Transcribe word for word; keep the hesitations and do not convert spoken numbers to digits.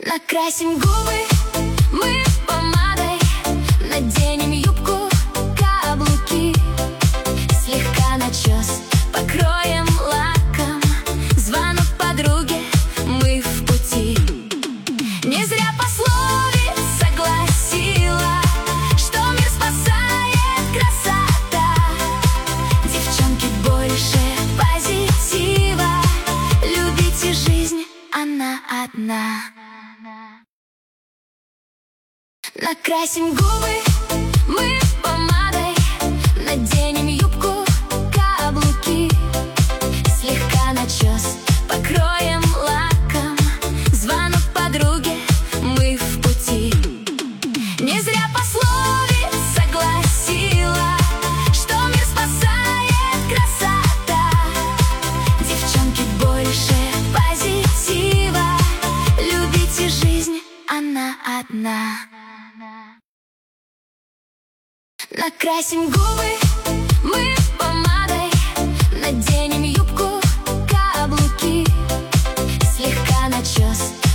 Накрасим губы мы помадой, наденем юбку, каблуки, слегка начес покроем лаком. Звонок подруге, мы в пути. Не зря пословица гласила, что мир спасает красота. Девчонки, больше позитива, любите жизнь, она одна. Накрасим губы мы помадой, наденем юбку, каблуки, слегка начес покроем лаком. Звонок подруге, мы в пути. Не зря пословица гласила, что мир спасает красота. Девчонки, больше позитива, любите жизнь, она одна. Накрасим губы мы помадой, наденем юбку, каблуки, слегка начес